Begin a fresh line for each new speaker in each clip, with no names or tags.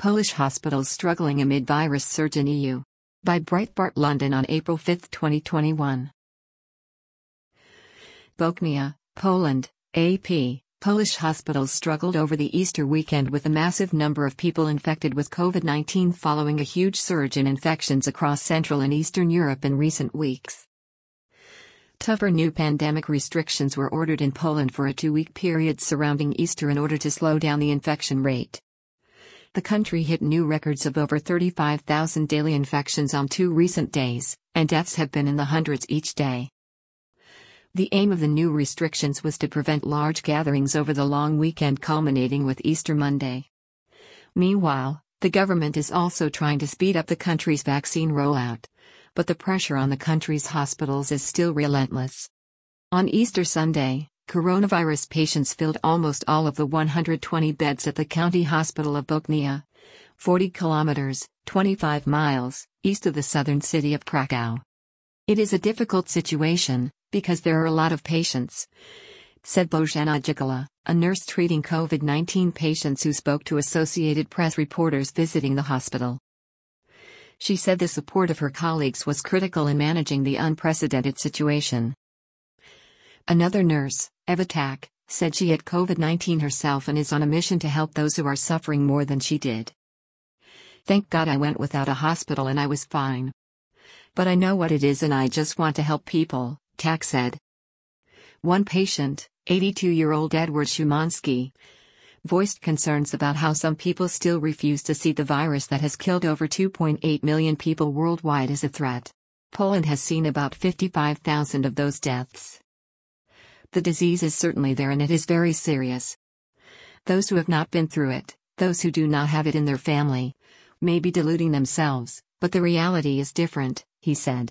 Polish hospitals struggling amid virus surge in EU. By Breitbart London on April 5, 2021. Bochnia, Poland, AP. Polish hospitals struggled over the Easter weekend with a massive number of people infected with COVID-19 following a huge surge in infections across Central and Eastern Europe in recent weeks. Tougher new pandemic restrictions were ordered in Poland for a 2-week period surrounding Easter in order to slow down the infection rate. The country hit new records of over 35,000 daily infections on 2 recent days, and deaths have been in the hundreds each day. The aim of the new restrictions was to prevent large gatherings over the long weekend culminating with Easter Monday. Meanwhile, the government is also trying to speed up the country's vaccine rollout, but the pressure on the country's hospitals is still relentless. On Easter Sunday, coronavirus patients filled almost all of the 120 beds at the County Hospital of Bochnia, 40 kilometers, 25 miles, east of the southern city of Krakow. It is a difficult situation, because there are a lot of patients, said Bożena Jigala, a nurse treating COVID-19 patients who spoke to Associated Press reporters visiting the hospital. She said the support of her colleagues was critical in managing the unprecedented situation. Another nurse, Eva Tak, said she had COVID-19 herself and is on a mission to help those who are suffering more than she did. "Thank God I went without a hospital and I was fine. But I know what it is and I just want to help people," Tak said. One patient, 82-year-old Edward Szymanski, voiced concerns about how some people still refuse to see the virus that has killed over 2.8 million people worldwide as a threat. Poland has seen about 55,000 of those deaths. "The disease is certainly there and it is very serious. Those who have not been through it, those who do not have it in their family, may be deluding themselves, but the reality is different," he said.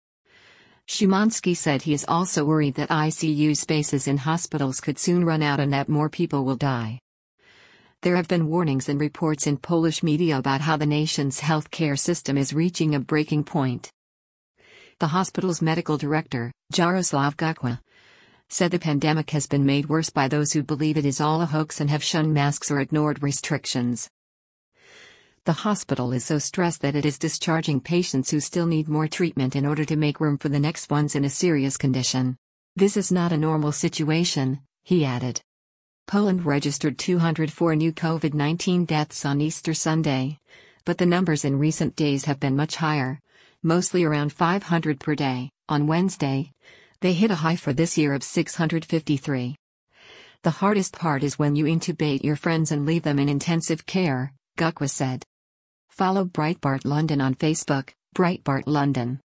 Szymanski said he is also worried that ICU spaces in hospitals could soon run out and that more people will die. There have been warnings and reports in Polish media about how the nation's healthcare system is reaching a breaking point. The hospital's medical director, Jarosław Gukła, said the pandemic has been made worse by those who believe it is all a hoax and have shunned masks or ignored restrictions. "The hospital is so stressed that it is discharging patients who still need more treatment in order to make room for the next ones in a serious condition. This is not a normal situation," he added. Poland registered 204 new COVID-19 deaths on Easter Sunday, but the numbers in recent days have been much higher, mostly around 500 per day. On Wednesday, they hit a high for this year of 653. "The hardest part is when you intubate your friends and leave them in intensive care," Gukła said. Follow Breitbart London on Facebook, Breitbart London.